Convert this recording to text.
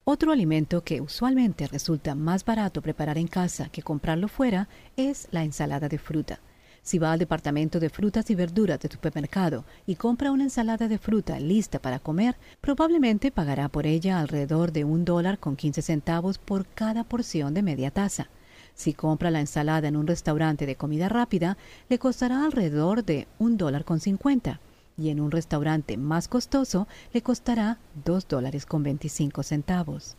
Otro alimento que usualmente resulta más barato preparar en casa que comprarlo fuera es la ensalada de fruta. Si va al departamento de frutas y verduras del supermercado y compra una ensalada de fruta lista para comer, probablemente pagará por ella alrededor de $1.15 por cada porción de media taza. Si compra la ensalada en un restaurante de comida rápida, le costará alrededor de $1.50 y en un restaurante más costoso le costará $2.25.